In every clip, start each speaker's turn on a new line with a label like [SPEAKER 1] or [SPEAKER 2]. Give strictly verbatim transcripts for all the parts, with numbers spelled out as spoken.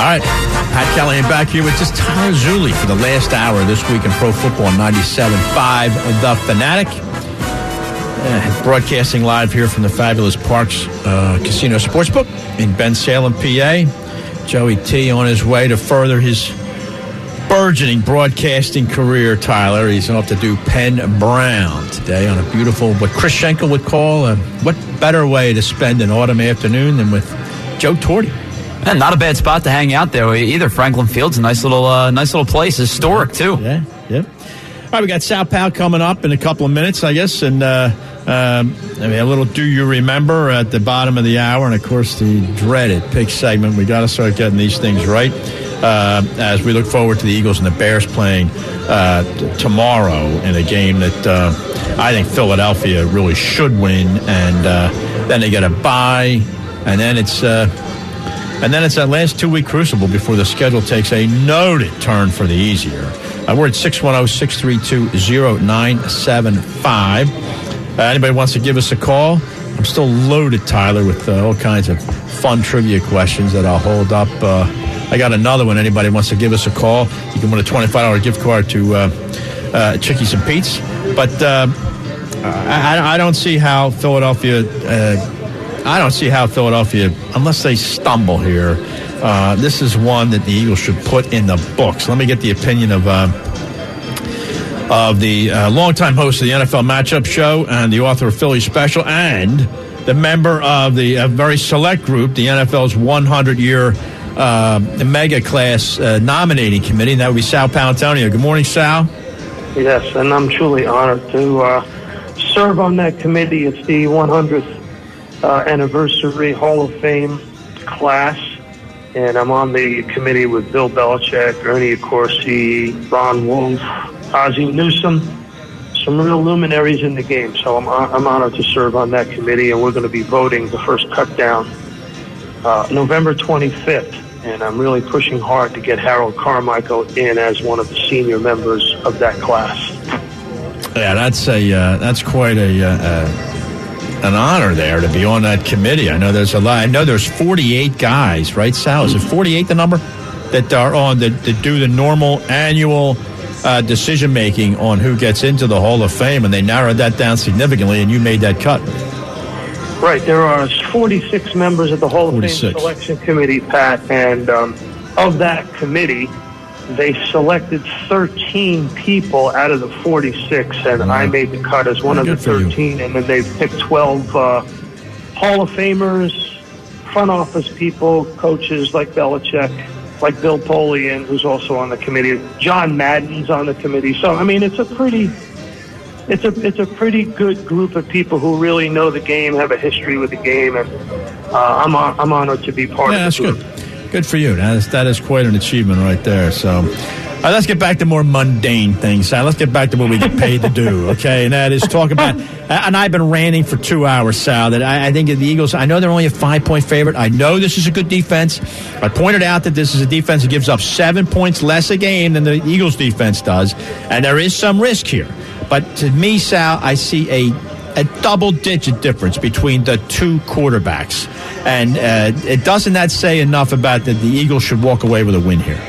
[SPEAKER 1] right. Pat Callahan back here with just Tyler Zulli for the last hour this week in Pro Football ninety-seven point five The Fanatic. Uh, broadcasting live here from the fabulous Parks uh, Casino Sportsbook in Bensalem, P A. Joey T on his way to further his burgeoning broadcasting career, Tyler. He's off to do Penn Brown today on a beautiful, what Chris Schenkel would call, a, what better way to spend an autumn afternoon than with Joe Torti.
[SPEAKER 2] And not a bad spot to hang out there either. Franklin Field's a nice little, uh, nice little place. Historic, too.
[SPEAKER 1] Yeah, yeah. All right, we got Sal Powell coming up in a couple of minutes, I guess, and uh, um, I mean, a little Do You Remember at the bottom of the hour, and, of course, the dreaded pick segment. We got to start getting these things right uh, as we look forward to the Eagles and the Bears playing uh, t- tomorrow in a game that uh, I think Philadelphia really should win, and uh, then they get a bye, and then it's uh, and then it's that last two-week crucible before the schedule takes a noted turn for the easier. Uh, we're at six one zero, six three two, zero nine seven five. Uh, anybody wants to give us a call? I'm still loaded, Tyler, with uh, all kinds of fun trivia questions that I'll hold up. Uh, I got another one. Anybody wants to give us a call, you can win a twenty-five dollars gift card to uh, uh, Chickies and Pete's. But uh, I, I don't see how Philadelphia... Uh, I don't see how Philadelphia, unless they stumble here, uh, this is one that the Eagles should put in the books. Let me get the opinion of uh, of the uh, longtime host of the N F L Matchup Show and the author of Philly Special and the member of the uh, very select group, the N F L's hundred-year uh, mega class uh, nominating committee, and that would be Sal Paolantonio. Good morning, Sal.
[SPEAKER 3] Yes, and I'm truly honored to uh, serve on that committee. It's the hundredth Uh, anniversary Hall of Fame class, and I'm on the committee with Bill Belichick, Ernie Accorsi, Ron Wolf, Ozzie Newsome, some real luminaries in the game. So I'm I'm honored to serve on that committee, and we're going to be voting the first cut down uh, November twenty-fifth, and I'm really pushing hard to get Harold Carmichael in as one of the senior members of that class.
[SPEAKER 1] Yeah, that's a uh, that's quite a. Uh, uh... an honor there to be on that committee. I know there's a lot. I know there's forty-eight guys, right, Sal? Is it forty-eight the number that are on that, that do the normal annual uh, decision making on who gets into the Hall of Fame, and they narrowed that down significantly, and you made that cut.
[SPEAKER 3] Right. There are forty-six members of the Hall of
[SPEAKER 1] forty-six.
[SPEAKER 3] Fame selection committee, Pat, and um, of that committee, they selected thirteen people out of the forty-six, and mm-hmm. I made the cut as one
[SPEAKER 1] Good
[SPEAKER 3] of the thirteen, and then they picked twelve uh, Hall of Famers, front office people, coaches like Belichick, like Bill Polian, who's also on the committee. John Madden's on the committee. So, I mean, it's a pretty... It's a it's a pretty good group of people who really know the game, have a history with the game, and uh, I'm I'm honored to be part
[SPEAKER 1] yeah,
[SPEAKER 3] of the group.
[SPEAKER 1] That's good. Good for you. That is, that is quite an achievement right there. So, uh, let's get back to more mundane things. Sal. Let's get back to what we get paid to do, okay? And that is talk about. And I've been ranting for two hours, Sal. That I, I think the Eagles. I know they're only a five-point favorite. I know this is a good defense. I pointed out that this is a defense that gives up seven points less a game than the Eagles' defense does, and there is some risk here. But to me, Sal, I see a, a double-digit difference between the two quarterbacks. And uh, it doesn't that say enough about that the Eagles should walk away with a win here?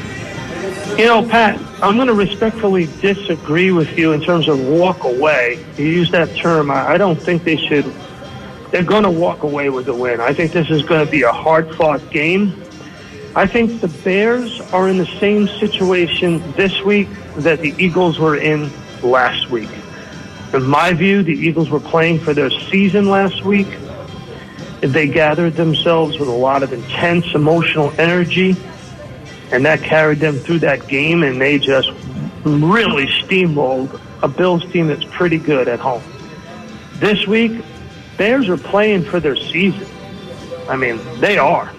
[SPEAKER 3] You know, Pat, I'm going to respectfully disagree with you in terms of walk away. You use that term. I, I don't think they should. They're going to walk away with a win. I think this is going to be a hard-fought game. I think the Bears are in the same situation this week that the Eagles were in last week. In my view, the Eagles were playing for their season last week. They gathered themselves with a lot of intense emotional energy, and that carried them through that game, and they just really steamrolled a Bills team that's pretty good at home. This week, Bears are playing for their season. I mean, they are.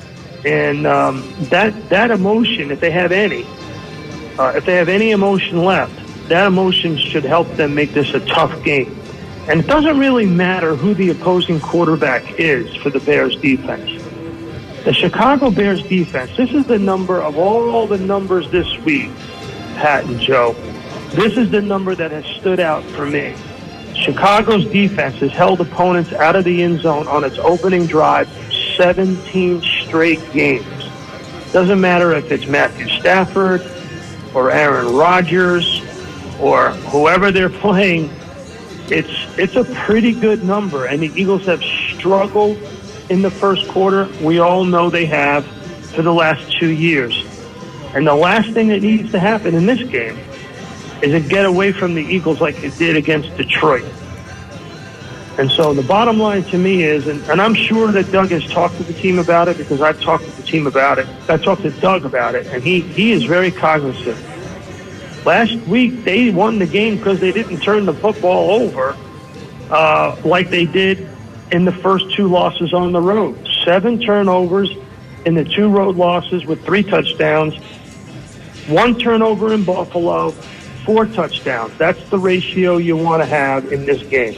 [SPEAKER 3] And um, that that emotion, if they have any, uh, if they have any emotion left, that emotion should help them make this a tough game. And it doesn't really matter who the opposing quarterback is for the Bears defense. The Chicago Bears defense, this is the number of all the numbers this week, Pat and Joe. This is the number that has stood out for me. Chicago's defense has held opponents out of the end zone on its opening drive seventeen straight games. Doesn't matter if it's Matthew Stafford or Aaron Rodgers or whoever they're playing. It's it's a pretty good number, and the Eagles have struggled in the first quarter. We all know they have for the last two years. And the last thing that needs to happen in this game is it get away from the Eagles like it did against Detroit. And so the bottom line to me is, and, and I'm sure that Doug has talked to the team about it because I've talked to the team about it. I talked to Doug about it, and he, he is very cognizant. Last week, they won the game because they didn't turn the football over uh, like they did in the first two losses on the road. Seven turnovers in the two road losses with three touchdowns. One turnover in Buffalo, four touchdowns. That's the ratio you want to have in this game.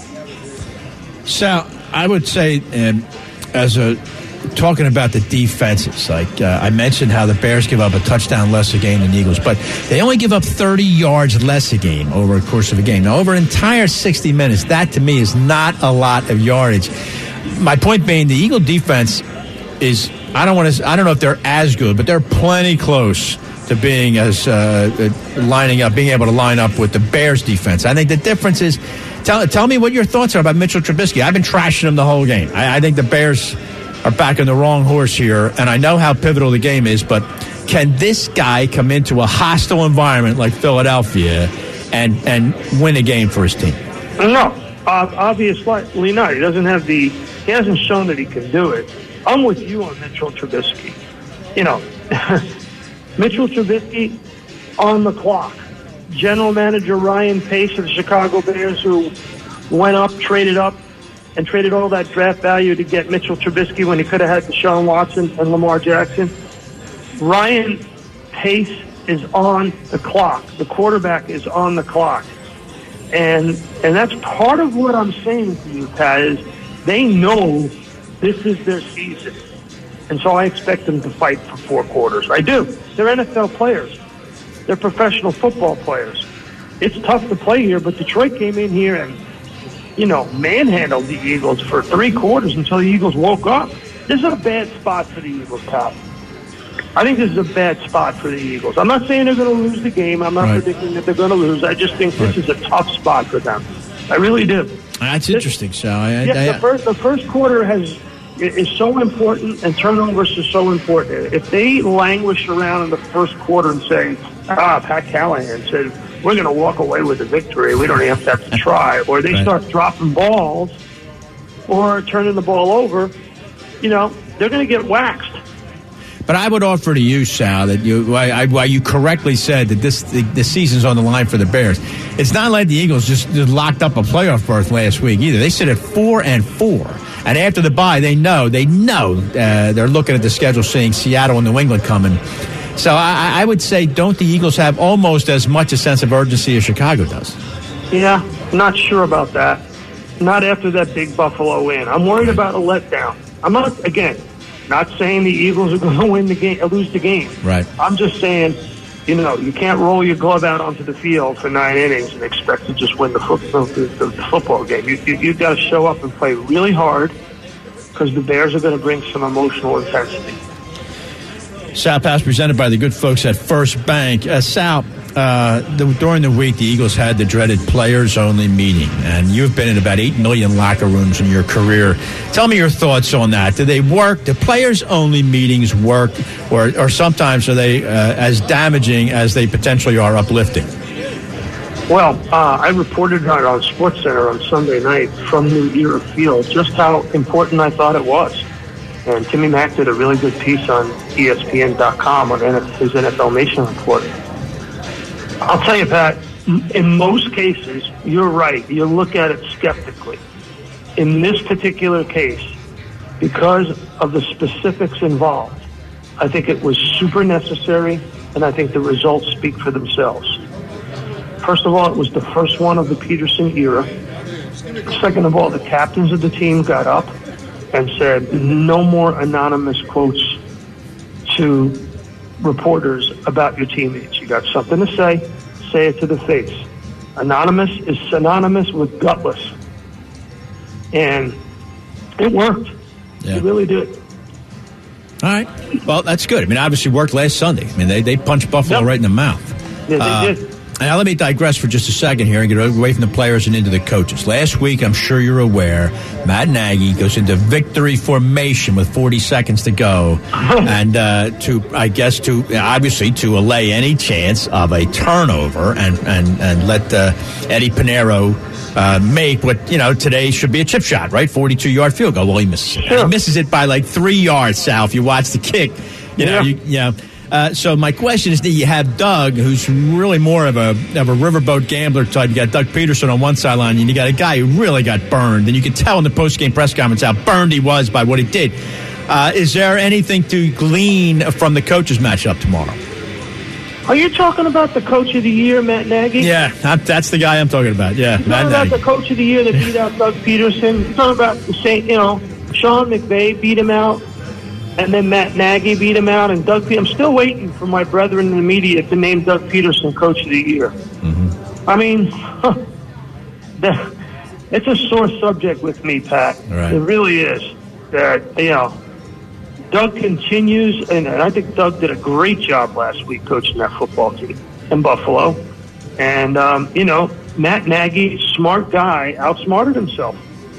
[SPEAKER 1] So I would say, um, as a talking about the defenses, like uh, I mentioned how the Bears give up a touchdown less a game than the Eagles, but they only give up thirty yards less a game over the course of a game. Now, over an entire sixty minutes, that to me is not a lot of yardage. My point being, the Eagle defense is, I don't want to, I don't know if they're as good, but they're plenty close to being as uh, lining up, being able to line up with the Bears defense. I think the difference is, tell tell me what your thoughts are about Mitchell Trubisky. I've been trashing him the whole game. I, I think the Bears are backing the wrong horse here, and I know how pivotal the game is, but can this guy come into a hostile environment like Philadelphia and and win a game for his team?
[SPEAKER 3] No, uh, obviously not. He doesn't have the, he hasn't shown that he can do it. I'm with you on Mitchell Trubisky. You know, Mitchell Trubisky on the clock. General Manager Ryan Pace of the Chicago Bears, who went up, traded up, and traded all that draft value to get Mitchell Trubisky when he could have had Deshaun Watson and Lamar Jackson. Ryan Pace is on the clock. The quarterback is on the clock. And and that's part of what I'm saying to you, Pat, is they know this is their season. And so I expect them to fight for four quarters. I do. They're N F L players. They're professional football players. It's tough to play here, but Detroit came in here and, you know, manhandled the Eagles for three quarters until the Eagles woke up. This is a bad spot for the Eagles, Pat. I think this is a bad spot for the Eagles. I'm not saying they're going to lose the game. I'm not right. predicting that they're going to lose. I just think this right. is a tough spot for them. I really do.
[SPEAKER 1] That's this, interesting, Sal. I,
[SPEAKER 3] yeah,
[SPEAKER 1] I, I,
[SPEAKER 3] the first the first quarter has is so important, and turnovers are so important. If they languish around in the first quarter and say, ah, Pat Callahan said, we're going to walk away with a victory, we don't even have to, have to try, or they right. start dropping balls or turning the ball over, you know, they're going to get waxed.
[SPEAKER 1] But I would offer to you, Sal, that you, why, why you correctly said that this the, the season's on the line for the Bears. It's not like the Eagles just, just locked up a playoff berth last week either. They sit at four and four, and after the bye, they know they know uh, they're looking at the schedule, seeing Seattle and New England coming. So I, I would say, don't the Eagles have almost as much a sense of urgency as Chicago does?
[SPEAKER 3] Yeah, not sure about that. Not after that big Buffalo win. I'm worried about a letdown. I'm not again. Not saying the Eagles are going to win the game, lose the game.
[SPEAKER 1] Right.
[SPEAKER 3] I'm just saying, you know, you can't roll your glove out onto the field for nine innings and expect to just win the, football, the, the football game. You, you, you've got to show up and play really hard because the Bears are going to bring some emotional intensity.
[SPEAKER 1] Sal Pass presented by the good folks at First Bank. Uh, Sal, uh, the, during the week, the Eagles had the dreaded players-only meeting, and you've been in about eight million locker rooms in your career. Tell me your thoughts on that. Do they work? Do players-only meetings work, or, or sometimes are they uh, as damaging as they potentially are uplifting?
[SPEAKER 3] Well, uh, I reported on, on SportsCenter on Sunday night from New Era Field just how important I thought it was. And Timmy Mack did a really good piece on E S P N dot com on his N F L Nation report. I'll tell you, Pat, in most cases, you're right. You look at it skeptically. In this particular case, because of the specifics involved, I think it was super necessary, and I think the results speak for themselves. First of all, it was the first one of the Peterson era. Second of all, the captains of the team got up and said, no more anonymous quotes to reporters about your teammates. You got something to say, say it to the face. Anonymous is synonymous with gutless. And it worked.
[SPEAKER 1] Yeah.
[SPEAKER 3] It really did.
[SPEAKER 1] All right. Well, that's good. I mean, obviously worked last Sunday. I mean, they, they punched Buffalo
[SPEAKER 3] Yep.
[SPEAKER 1] right in the mouth.
[SPEAKER 3] Yeah, they
[SPEAKER 1] Uh,
[SPEAKER 3] did.
[SPEAKER 1] Now, let me digress for just a second here and get away from the players and into the coaches. Last week, I'm sure you're aware, Matt Nagy goes into victory formation with forty seconds to go. and uh, to, I guess, to obviously to allay any chance of a turnover and, and, and let uh, Eddie Pinheiro uh, make what, you know, today should be a chip shot, right? forty-two-yard field goal. Well, he misses it.
[SPEAKER 3] Sure.
[SPEAKER 1] He misses it by like three yards, Sal, if you watch the kick. You know,
[SPEAKER 3] Yeah.
[SPEAKER 1] you, you know. Uh, so my question is, do you have Doug, who's really more of a of a riverboat gambler type? You got Doug Peterson on one sideline, and you got a guy who really got burned, and you could tell in the post-game press conference how burned he was by what he did. Uh, is there anything to glean from the coaches' matchup tomorrow?
[SPEAKER 3] Are you talking about the coach of the year, Matt Nagy?
[SPEAKER 1] Yeah, I'm, that's the guy I'm talking about. Yeah,
[SPEAKER 3] You're
[SPEAKER 1] Matt
[SPEAKER 3] talking about
[SPEAKER 1] Nagy.
[SPEAKER 3] the coach of the year that beat out Doug Peterson. You're talking about the same, you know, Sean McVay beat him out, and then Matt Nagy beat him out, and Doug. I'm still waiting for my brethren in the media to name Doug Peterson coach of the year. Mm-hmm. I mean, the, it's a sore subject with me, Pat.
[SPEAKER 1] Right.
[SPEAKER 3] It really is. That you know, Doug continues, and, and I think Doug did a great job last week coaching that football team in Buffalo. And um, you know, Matt Nagy, smart guy, outsmarted himself.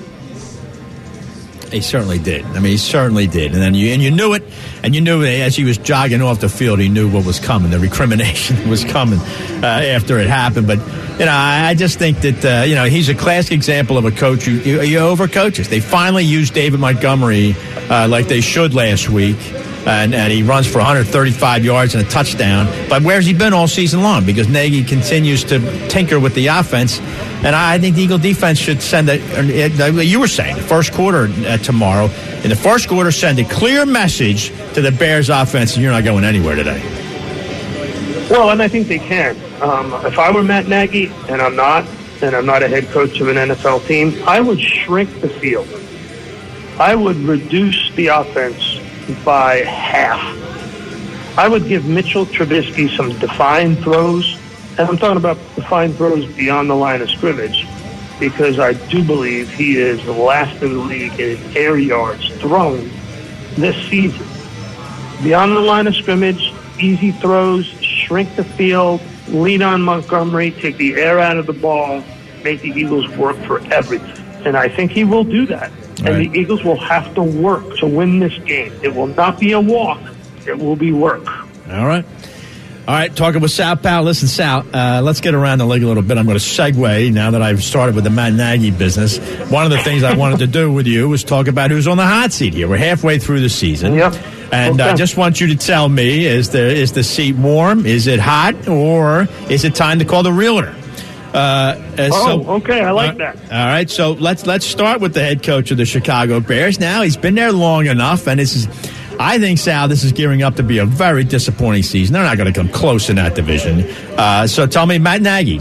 [SPEAKER 1] He certainly did. I mean, he certainly did. And then you and you knew it, and you knew as he was jogging off the field, he knew what was coming. The recrimination was coming uh, after it happened. But you know, I, I just think that uh, you know he's a classic example of a coach who you, you over coaches. They finally used David Montgomery uh, like they should last week. And, and he runs for one hundred thirty-five yards and a touchdown. But where's he been all season long? Because Nagy continues to tinker with the offense. And I think the Eagle defense should send a, you were saying, the first quarter uh, tomorrow. In the first quarter, send a clear message to the Bears offense, and you're not going anywhere today.
[SPEAKER 3] Well, and I think they can. Um, if I were Matt Nagy, and I'm not, and I'm not a head coach of an N F L team, I would shrink the field. I would reduce the offense by half. I would give Mitchell Trubisky some defined throws, and I'm talking about defined throws beyond the line of scrimmage, because I do believe he is the last in the league in air yards thrown this season. Beyond the line of scrimmage, easy throws, shrink the field, lean on Montgomery, take the air out of the ball, make the Eagles work for everything. And I think he will do that. And
[SPEAKER 1] right.
[SPEAKER 3] The Eagles will have to work to win this game. It will not be a walk. It will be work.
[SPEAKER 1] All right. All right, talking with Sal Powell. Listen, Sal, uh, let's get around the league a little bit. I'm going to segue now that I've started with the Matt Nagy business. One of the things I wanted to do with you was talk about who's on the hot seat here. We're halfway through the season.
[SPEAKER 3] Yep.
[SPEAKER 1] And
[SPEAKER 3] okay.
[SPEAKER 1] I just want you to tell me, is the, is the seat warm? Is it hot? Or is it time to call the realtor? Uh,
[SPEAKER 3] oh,
[SPEAKER 1] so,
[SPEAKER 3] okay. I like
[SPEAKER 1] uh,
[SPEAKER 3] that.
[SPEAKER 1] All right. So let's let's start with the head coach of the Chicago Bears. Now, he's been there long enough, and this is, I think, Sal, this is gearing up to be a very disappointing season. They're not going to come close in that division. Uh, so tell me, Matt Nagy.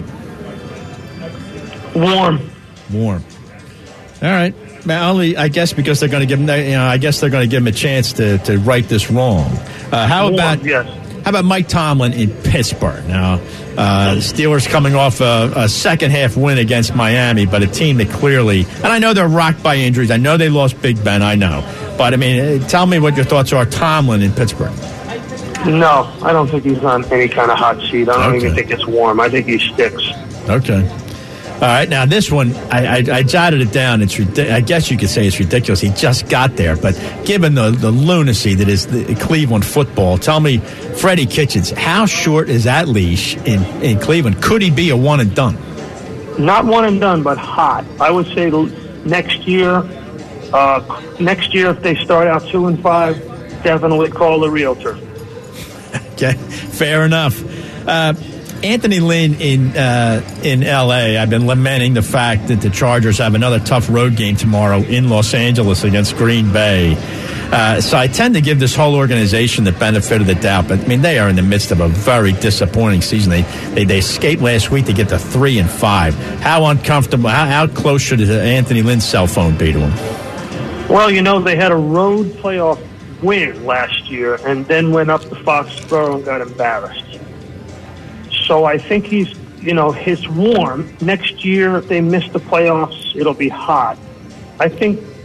[SPEAKER 3] Warm.
[SPEAKER 1] Warm. All right. Now, only I guess because they're going to give him, you know, I guess they're going to give him a chance to, to right this wrong. Uh, how
[SPEAKER 3] Warm,
[SPEAKER 1] about
[SPEAKER 3] yes.
[SPEAKER 1] How about Mike Tomlin in Pittsburgh? Now, uh, the Steelers coming off a, a second half win against Miami, but a team that clearly, and I know they're rocked by injuries. I know they lost Big Ben. I know, but I mean, tell me what your thoughts are. Tomlin in Pittsburgh.
[SPEAKER 3] No, I don't think he's on any kind of hot seat. I don't
[SPEAKER 1] Okay.
[SPEAKER 3] even think it's warm. I think he sticks.
[SPEAKER 1] Okay. All right. Now, this one, I, I, I jotted it down. It's ridic- I guess you could say it's ridiculous. He just got there. But given the, the lunacy that is the Cleveland football, tell me, Freddie Kitchens, how short is that leash in, in Cleveland? Could he be a one and done?
[SPEAKER 3] Not one and done, but hot. I would say next year, uh, next year if they start out two and five, definitely call the realtor.
[SPEAKER 1] Okay. Fair enough. Uh, Anthony Lynn in uh, in L A, I've been lamenting the fact that the Chargers have another tough road game tomorrow in Los Angeles against Green Bay. Uh, so I tend to give this whole organization the benefit of the doubt. But, I mean, they are in the midst of a very disappointing season. They they, they escaped last week to get to three and five. How uncomfortable, how, how close should Anthony Lynn's cell phone be to him?
[SPEAKER 3] Well, you know, they had a road playoff win last year and then went up to Foxborough and got embarrassed. So I think he's, you know, his warm. Next year, if they miss the playoffs, it'll be hot. I think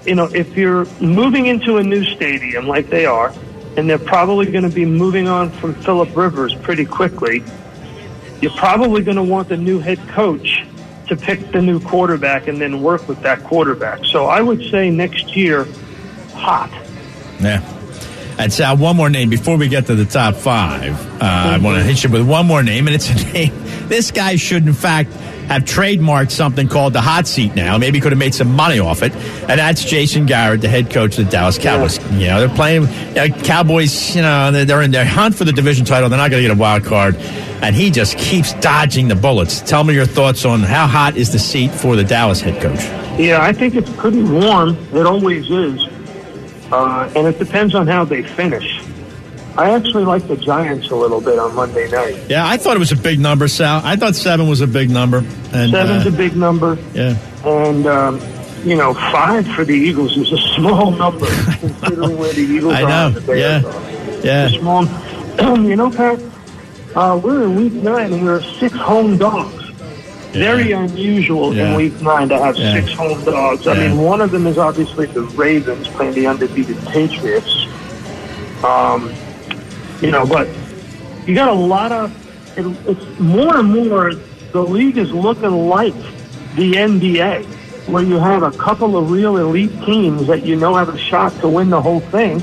[SPEAKER 3] you know, if you're moving into a new stadium like they are, and they're probably going to be moving on from Phillip Rivers pretty quickly, you're probably going to want the new head coach to pick the new quarterback and then work with that quarterback. So I would say next year, hot.
[SPEAKER 1] Yeah. And Sal, one more name before we get to the top five. Uh, I want to hit you with one more name, and it's a name. This guy should, in fact, have trademarked something called the hot seat now. Maybe could have made some money off it. And that's Jason Garrett, the head coach of the Dallas Cowboys.
[SPEAKER 3] Yeah.
[SPEAKER 1] You know, they're playing, you know, Cowboys, you know, they're, they're in their hunt for the division title. They're not going to get a wild card. And he just keeps dodging the bullets. Tell me your thoughts on how hot is the seat for the Dallas head coach?
[SPEAKER 3] Yeah, I think it's pretty warm. It always is. Uh, and it depends on how they finish. I actually like the Giants a little bit on Monday night.
[SPEAKER 1] Yeah, I thought it was a big number, Sal. I thought seven was a big number. And,
[SPEAKER 3] Seven's
[SPEAKER 1] uh,
[SPEAKER 3] a big number.
[SPEAKER 1] Yeah.
[SPEAKER 3] And, um, you know, five for the Eagles is a small number, considering where the Eagles
[SPEAKER 1] I
[SPEAKER 3] are
[SPEAKER 1] know.
[SPEAKER 3] and the Bears
[SPEAKER 1] Yeah.
[SPEAKER 3] are.
[SPEAKER 1] Yeah.
[SPEAKER 3] It's a small, you know, Pat, uh, we're in week nine and we're six home dogs.
[SPEAKER 1] Yeah.
[SPEAKER 3] Very unusual
[SPEAKER 1] Yeah.
[SPEAKER 3] in week nine to have
[SPEAKER 1] Yeah.
[SPEAKER 3] six home dogs. I
[SPEAKER 1] Yeah.
[SPEAKER 3] mean, one of them is obviously the Ravens playing the undefeated Patriots. Um, you know, but you got a lot of, it, it's more and more, the league is looking like the N B A, where you have a couple of real elite teams that you know have a shot to win the whole thing,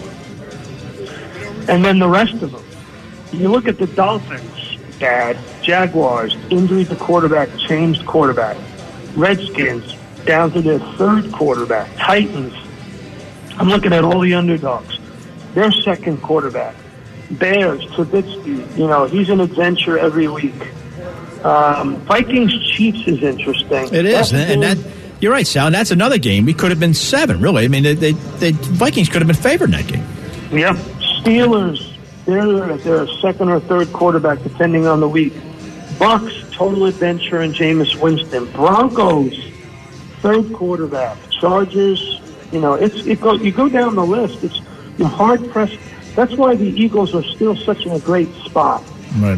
[SPEAKER 3] and then the rest of them. You look at the Dolphins, Dad, Jaguars, injury to quarterback, changed quarterback. Redskins, down to their third quarterback. Titans, I'm looking at all the underdogs. Their second quarterback. Bears, Trubisky, you know, he's an adventure every week. Um, Vikings, Chiefs is interesting.
[SPEAKER 1] It is,
[SPEAKER 3] That's
[SPEAKER 1] and that you're right, Sal. And that's another game. We could have been seven, really. I mean, they, they, they Vikings could have been favored in that game.
[SPEAKER 3] Yep. Steelers, they're they're a second or third quarterback, depending on the week. Bucks, total adventure, and Jameis Winston. Broncos, third quarterback. Chargers, you know, it's it go you go down the list. It's you're hard pressed. That's why the Eagles are still such in a great spot.
[SPEAKER 1] Right.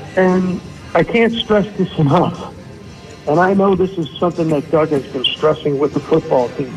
[SPEAKER 3] And I can't stress this enough. And I know this is something that Doug has been stressing with the football team.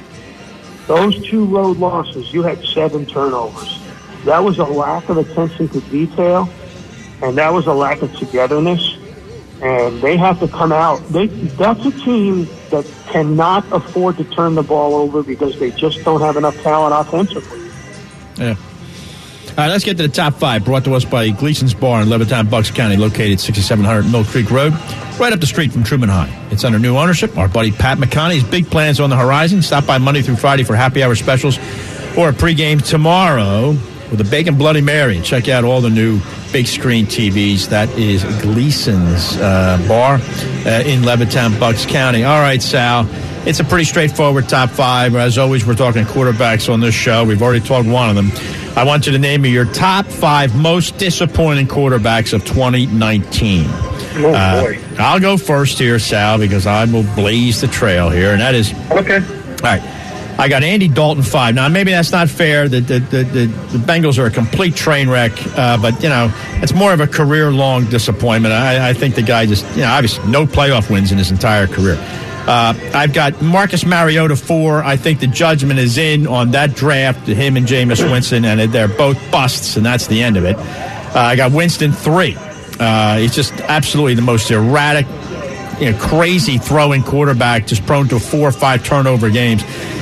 [SPEAKER 3] Those two road losses, you had seven turnovers. That was a lack of attention to detail, and that was a lack of togetherness. And they have to come out. They, that's a team that cannot afford to turn the ball over because they just don't have enough talent offensively.
[SPEAKER 1] Yeah. All right, let's get to the top five, brought to us by Gleason's Bar in Levittown, Bucks County, located sixty-seven hundred Mill Creek Road, right up the street from Truman High. It's under new ownership. Our buddy Pat McConaughey's big plans on the horizon. Stop by Monday through Friday for happy hour specials or a pregame tomorrow with a Bacon Bloody Mary. And check out all the new big screen T Vs. That is Gleason's uh, Bar uh, in Levittown, Bucks County. All right, Sal. It's a pretty straightforward top five. As always, we're talking quarterbacks on this show. We've already talked one of them. I want you to name me your top five most disappointing quarterbacks of twenty nineteen.
[SPEAKER 3] Oh,
[SPEAKER 1] uh,
[SPEAKER 3] boy.
[SPEAKER 1] I'll go first here, Sal, because I will blaze the trail here, and that is...
[SPEAKER 3] Okay.
[SPEAKER 1] All right. I got Andy Dalton five. Now, maybe that's not fair. The the, the, the, the Bengals are a complete train wreck, uh, but, you know, it's more of a career-long disappointment. I, I think the guy just, you know, obviously no playoff wins in his entire career. Uh, I've got Marcus Mariota four. I think the judgment is in on that draft, him and Jameis Winston, and they're both busts, and that's the end of it. Uh, I got Winston three. Uh, he's just absolutely the most erratic, you know, crazy throwing quarterback, just prone to four or five turnover games.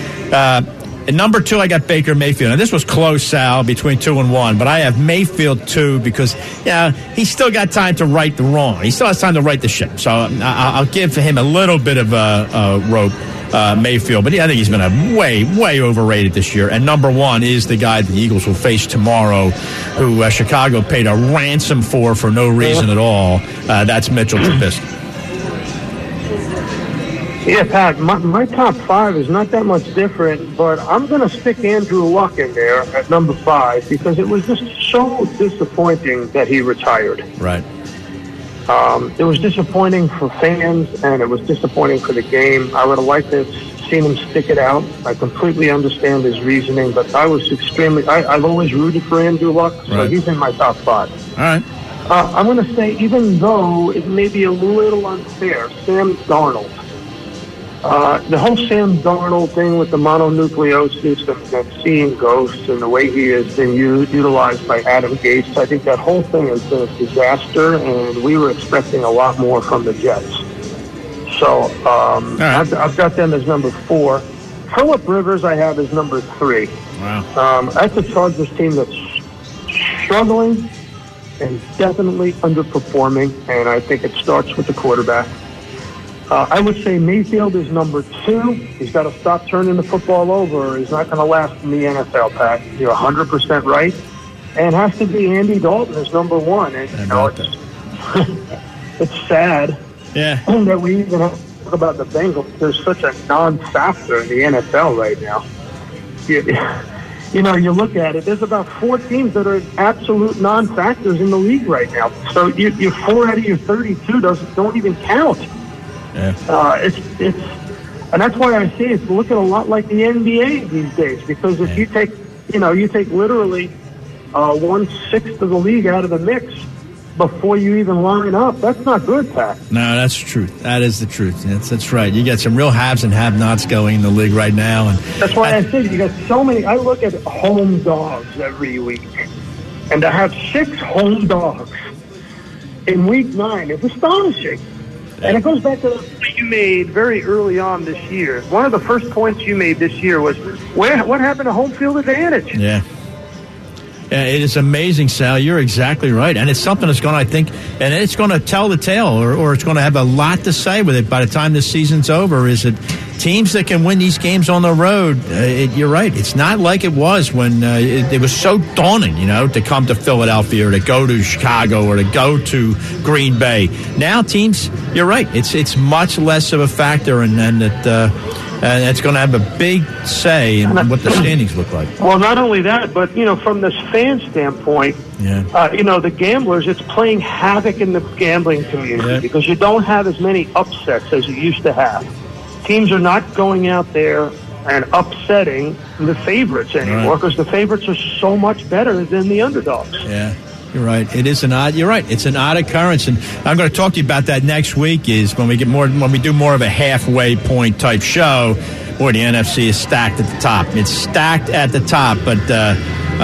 [SPEAKER 1] Uh, and number two, I got Baker Mayfield. And this was close, Sal, between two and one. But I have Mayfield two because, yeah, he's still got time to right the wrong. He still has time to right the ship. So I, I'll give him a little bit of a, a rope, uh, Mayfield. But yeah, I think he's been a way, way overrated this year. And number one is the guy the Eagles will face tomorrow, who uh, Chicago paid a ransom for for no reason at all. Uh, that's Mitchell Trubisky.
[SPEAKER 3] Yeah, Pat, my, my top five is not that much different, but I'm going to stick Andrew Luck in there at number five because it was just so disappointing that he retired.
[SPEAKER 1] Right.
[SPEAKER 3] Um, it was disappointing for fans, and it was disappointing for the game. I would have liked to have seen him stick it out. I completely understand his reasoning, but I was extremely... I, I've always rooted for Andrew Luck, so
[SPEAKER 1] Right.
[SPEAKER 3] he's in my top five.
[SPEAKER 1] All right.
[SPEAKER 3] Uh, I'm going to say, even though it may be a little unfair, Sam Darnold. Uh, the whole Sam Darnold thing with the mononucleosis and, and seeing ghosts and the way he has been u- utilized by Adam Gase, I think that whole thing has been a disaster, and we were expecting a lot more from the Jets. So um,
[SPEAKER 1] right.
[SPEAKER 3] I've, I've got them as number four. Phillip Rivers I have as number three.
[SPEAKER 1] Wow.
[SPEAKER 3] Um, that's a Chargers team that's struggling and definitely underperforming, and I think it starts with the quarterback. Uh, I would say Mayfield is number two. He's got to stop turning the football over, or he's not going to last in the N F L, Pat. You're one hundred percent right. And it has to be Andy Dalton as number one. And, you know, it's, it's sad
[SPEAKER 1] yeah.
[SPEAKER 3] that we even have to talk about the Bengals. There's such a non-factor in the N F L right now. You, you know, you look at it, there's about four teams that are absolute non-factors in the league right now. So you, you four out of your thirty-two doesn't, don't even count.
[SPEAKER 1] Yeah.
[SPEAKER 3] Uh, it's it's, and that's why I say it's looking a lot like the N B A these days. Because if
[SPEAKER 1] yeah.
[SPEAKER 3] you take, you know, you take literally uh, one sixth of the league out of the mix before you even line up, that's not good, Pat.
[SPEAKER 1] No, that's the truth. That is the truth. That's that's right. You got some real haves and have-nots going in the league right now, and
[SPEAKER 3] that's why I, I said you got so many. I look at home dogs every week, and to have six home dogs in week nine is astonishing. And it goes back to the point you made very early on this year. One of the first points you made this year was, where, what happened to home field advantage?
[SPEAKER 1] Yeah. Yeah, it is amazing, Sal. You're exactly right. And it's something that's going to, I think, and it's going to tell the tale, or, or it's going to have a lot to say with it by the time this season's over, is that teams that can win these games on the road, uh, it, you're right, it's not like it was when uh, it, it was so daunting, you know, to come to Philadelphia or to go to Chicago or to go to Green Bay. Now teams, you're right, it's it's much less of a factor, and, and that uh, and it's going to have a big say in what the standings look like.
[SPEAKER 3] Well, not only that, but, you know, from this fan standpoint,
[SPEAKER 1] yeah.
[SPEAKER 3] uh, you know, the gamblers, it's playing havoc in the gambling community
[SPEAKER 1] yeah.
[SPEAKER 3] because you don't have as many upsets as you used to have. Teams are not going out there and upsetting the favorites anymore because right. the favorites are so much better than the underdogs.
[SPEAKER 1] Yeah. You're right. It is an odd. You're right. It's an odd occurrence, and I'm going to talk to you about that next week. Is when we get more when we do more of a halfway point type show. Boy, the N F C is stacked at the top. It's stacked at the top, but uh,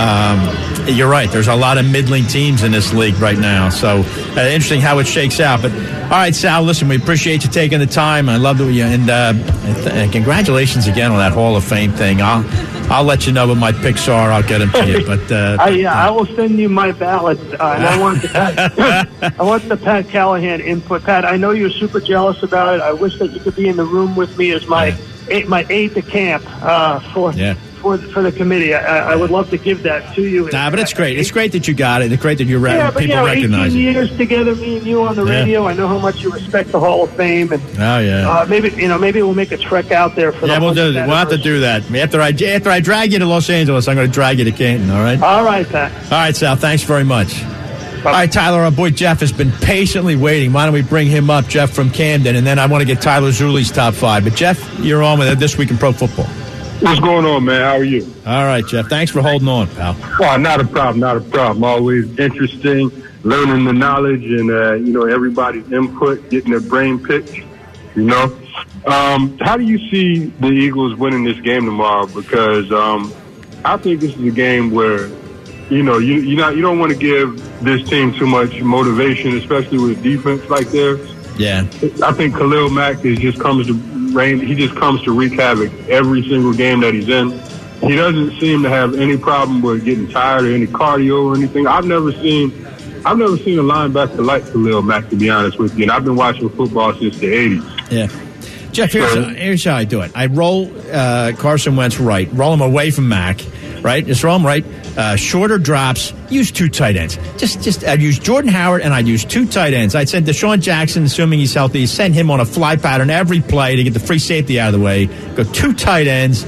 [SPEAKER 1] um, you're right. There's a lot of middling teams in this league right now. So uh, interesting how it shakes out. But all right, Sal. Listen, we appreciate you taking the time. I love that you and, uh, and congratulations again on that Hall of Fame thing. I'll I'll let you know what my picks are. I'll get them to you. But uh,
[SPEAKER 3] I, yeah, I will send you my ballot. Uh, and I want the Pat, I want the Pat Callahan input. Pat, I know you're super jealous about it. I wish that you could be in the room with me as my yeah. my aide de camp uh, for
[SPEAKER 1] yeah.
[SPEAKER 3] for for the committee. I, I would love to give that to you.
[SPEAKER 1] Nah, but it's great. It's great that you got it. It's great that you're re-
[SPEAKER 3] yeah, but,
[SPEAKER 1] people
[SPEAKER 3] you know,
[SPEAKER 1] recognize
[SPEAKER 3] eighteen
[SPEAKER 1] it.
[SPEAKER 3] years together, me and you on the
[SPEAKER 1] yeah.
[SPEAKER 3] radio. I know how much you respect the Hall of Fame, and
[SPEAKER 1] oh yeah,
[SPEAKER 3] uh, maybe you know maybe we'll make a trek out there for.
[SPEAKER 1] Yeah,
[SPEAKER 3] the
[SPEAKER 1] we'll do. We'll have to do that after I after I drag you to Los Angeles. I'm going to drag you to Canton. All right.
[SPEAKER 3] All right, Pat.
[SPEAKER 1] All right, Sal. Thanks very much. All right, Tyler, our boy Jeff has been patiently waiting. Why don't we bring him up, Jeff from Camden, and then I want to get Tyler Zuli's top five. But Jeff, you're on with it This Week in Pro Football.
[SPEAKER 4] What's going on, man? How are you?
[SPEAKER 1] All right, Jeff. Thanks for holding on, pal.
[SPEAKER 4] Oh, not a problem, not a problem. Always interesting, learning the knowledge and, uh, you know, everybody's input, getting their brain picked, you know. Um, how do you see the Eagles winning this game tomorrow? Because um, I think this is a game where, you know, you you not you don't want to give this team too much motivation, especially with defense like theirs.
[SPEAKER 1] Yeah.
[SPEAKER 4] I think Khalil Mack is just comes to rain. He just comes to wreak havoc every single game that he's in. He doesn't seem to have any problem with getting tired or any cardio or anything. I've never seen, I've never seen a linebacker like Khalil Mack, to be honest with you. And I've been watching football since the eighties.
[SPEAKER 1] Yeah. Jeff, here's,
[SPEAKER 4] So-
[SPEAKER 1] how, here's how I do it. I roll uh, Carson Wentz right, roll him away from Mack, right? Just roll him right. Uh, shorter drops. Use two tight ends. Just, just. I'd use Jordan Howard and I'd use two tight ends. I'd send Deshaun Jackson, assuming he's healthy, send him on a fly pattern every play to get the free safety out of the way. Go two tight ends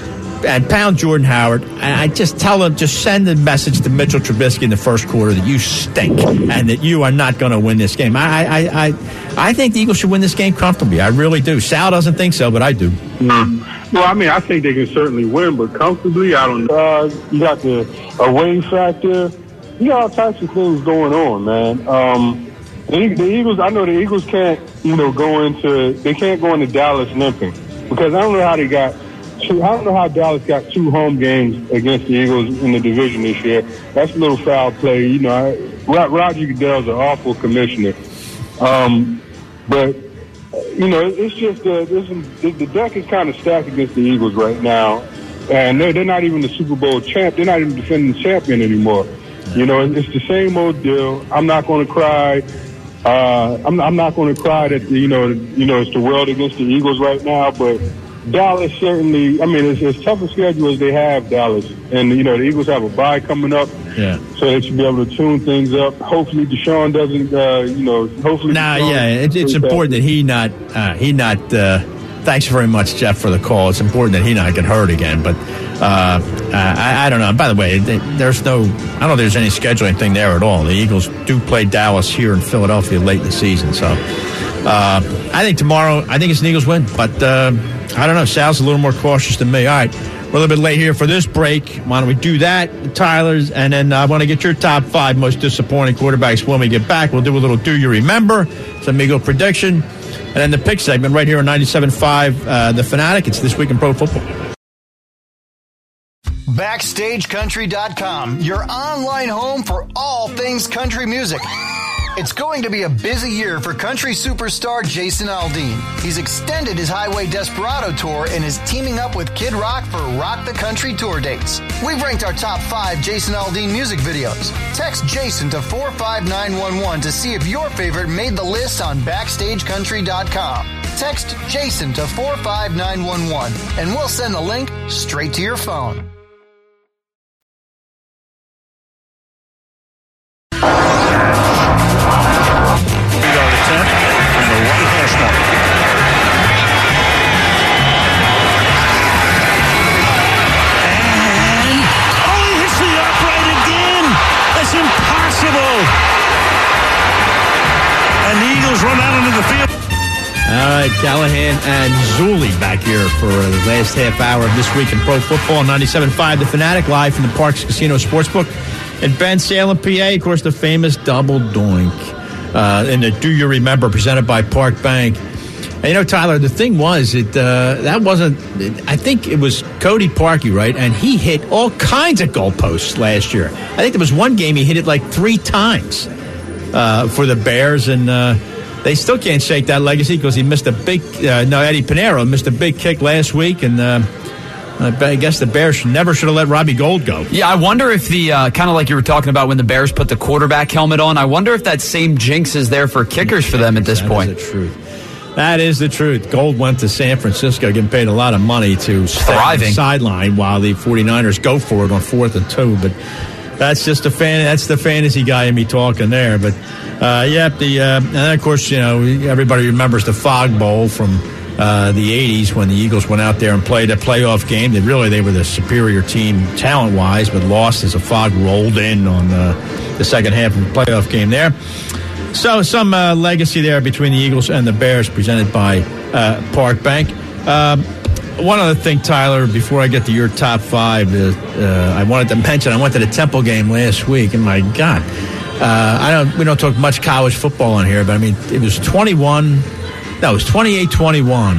[SPEAKER 1] and pound Jordan Howard. And I just tell him, just send the message to Mitchell Trubisky in the first quarter that you stink and that you are not going to win this game. I, I, I, I think the Eagles should win this game comfortably. I really do. Sal doesn't think so, but I do.
[SPEAKER 4] Mm. Well, I mean, I think they can certainly win, but comfortably, I don't know. Uh, you got the away factor. You got all types of things going on, man. Um, The, the Eagles, I know the Eagles can't, you know, go into, they can't go into Dallas limping because I don't know how they got two, I don't know how Dallas got two home games against the Eagles in the division this year. That's a little foul play. You know, I, Roger Goodell's an awful commissioner. Um, but, you know, it's just, uh, this, the deck is kind of stacked against the Eagles right now. And they're, they're not even the Super Bowl champ. They're not even defending champion anymore. You know, it's the same old deal. I'm not going to cry. Uh, I'm, I'm not going to cry that, you know, you know, it's the world against the Eagles right now, but Dallas certainly, I mean, it's as tough a schedule as they have, Dallas. And, you know, the Eagles have a bye coming up,
[SPEAKER 1] yeah.
[SPEAKER 4] so they should be able to tune things up. Hopefully Deshaun doesn't, uh, you know, hopefully.
[SPEAKER 1] Nah,
[SPEAKER 4] Deshaun
[SPEAKER 1] yeah, it, it's important that he not, uh, he not, uh, thanks very much, Jeff, for the call. It's important that he not get hurt again, but uh, I, I don't know. By the way, there's no, I don't know if there's any scheduling thing there at all. The Eagles do play Dallas here in Philadelphia late in the season, so uh, I think tomorrow, I think it's an Eagles win, but uh, I don't know. Sal's a little more cautious than me. All right, we're a little bit late here for this break. Why don't we do that, Tyler's, and then I want to get your top five most disappointing quarterbacks when we get back. We'll do a little Do You Remember, some Eagle prediction, and then the pick segment right here on ninety-seven point five, uh, The Fanatic. It's This Week in Pro Football.
[SPEAKER 5] Backstage Country dot com, your online home for all things country music. It's going to be a busy year for country superstar Jason Aldean. He's extended his Highway Desperado tour and is teaming up with Kid Rock for Rock the Country tour dates. We've ranked our top five Jason Aldean music videos. Text Jason to four five nine one one to see if your favorite made the list on Backstage Country dot com. Text Jason to four five nine one one and we'll send the link straight to your phone.
[SPEAKER 1] Run out into the field. All right, Callahan and Zuli back here for the last half hour of This Week in Pro Football. ninety-seven point five The Fanatic, live from the Parks Casino Sportsbook in Ben Salem, P A. Of course, the famous Double Doink uh, in the Do You Remember, presented by Park Bank. And, you know, Tyler, the thing was, it uh, that wasn't, I think it was Cody Parkey, right? And he hit all kinds of goalposts last year. I think there was one game he hit it like three times uh, for the Bears, and uh, they still can't shake that legacy because he missed a big, uh, no, Eddie Pinero missed a big kick last week, and uh, I guess the Bears should, never should have let Robbie Gould go.
[SPEAKER 2] Yeah, I wonder if the, uh, kind of like you were talking about when the Bears put the quarterback helmet on, I wonder if that same jinx is there for kickers for them at this
[SPEAKER 1] that
[SPEAKER 2] point.
[SPEAKER 1] That is the truth. That is the truth. Gould went to San Francisco getting paid a lot of money to stay on the sideline while the 49ers go for it on fourth and two, but that's just a fan. That's the fantasy guy in me talking there, but Uh, yeah, the uh, and then of course, you know, everybody remembers the Fog Bowl from uh, the eighties when the Eagles went out there and played a playoff game. That really they were the superior team talent wise, but lost as a fog rolled in on uh, the second half of the playoff game there. So some uh, legacy there between the Eagles and the Bears, presented by uh, Park Bank. Um, one other thing, Tyler, before I get to your top five, uh, uh, I wanted to mention I went to the Temple game last week, and my God. Uh, I don't. We don't talk much college football on here, but I mean, it was twenty-one. No, it was twenty-eight twenty-one.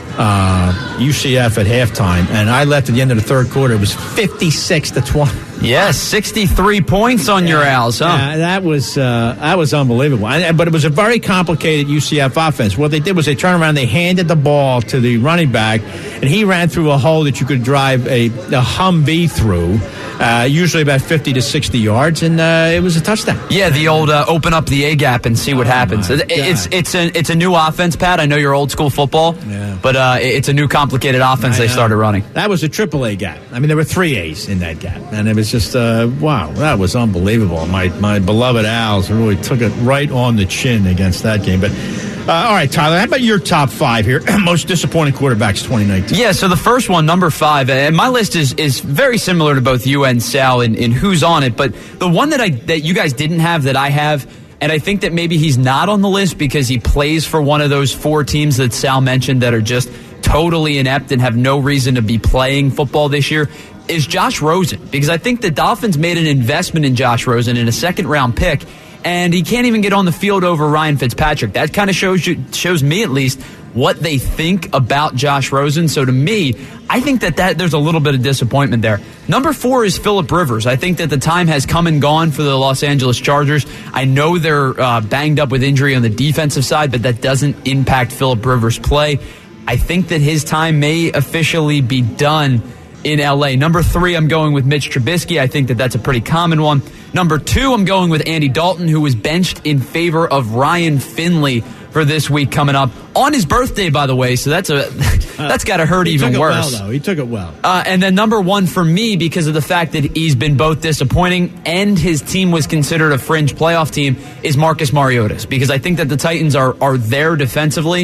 [SPEAKER 1] Uh, U C F at halftime, and I left at the end of the third quarter. It was fifty-six to twenty.
[SPEAKER 2] Yes, sixty-three points on
[SPEAKER 1] yeah,
[SPEAKER 2] your Owls, huh?
[SPEAKER 1] Yeah, that was uh, that was unbelievable. I, but it was a very complicated U C F offense. What they did was they turned around, they handed the ball to the running back, and he ran through a hole that you could drive a, a Humvee through. Uh, usually about fifty to sixty yards, and uh, it was a touchdown.
[SPEAKER 2] Yeah, the old uh, open up the A gap and see what
[SPEAKER 1] oh
[SPEAKER 2] happens. It, it's it's a it's a new offense, Pat. I know you're old school football,
[SPEAKER 1] yeah.
[SPEAKER 2] but uh, it's a new complicated offense they started running.
[SPEAKER 1] That was a triple A gap. I mean, there were three A's in that gap, and it was just uh, wow, that was unbelievable. My my beloved Owls really took it right on the chin against that game, but. Uh, all right, Tyler, how about your top five here? Most disappointing quarterbacks twenty nineteen.
[SPEAKER 2] Yeah, so the first one, number five, and my list is is very similar to both you and Sal in, in who's on it, but the one that I that you guys didn't have that I have, and I think that maybe he's not on the list because he plays for one of those four teams that Sal mentioned that are just totally inept and have no reason to be playing football this year, is Josh Rosen. Because I think the Dolphins made an investment in Josh Rosen in a second-round pick, and he can't even get on the field over Ryan Fitzpatrick. That kind of shows you, shows me at least what they think about Josh Rosen. So to me, I think that, that there's a little bit of disappointment there. Number four is Phillip Rivers. I think that the time has come and gone for the Los Angeles Chargers. I know they're uh, banged up with injury on the defensive side, but that doesn't impact Phillip Rivers' play. I think that his time may officially be done in L A. Number three, I'm going with Mitch Trubisky. I think that that's a pretty common one. Number two, I'm going with Andy Dalton, who was benched in favor of Ryan Finley for this week coming up on his birthday, by the way. So that's a that's got to hurt
[SPEAKER 1] he
[SPEAKER 2] even
[SPEAKER 1] took it
[SPEAKER 2] worse.
[SPEAKER 1] Well, though. He took it well.
[SPEAKER 2] Uh, and then number one for me, because of the fact that he's been both disappointing and his team was considered a fringe playoff team, is Marcus Mariota. Because I think that the Titans are are there defensively.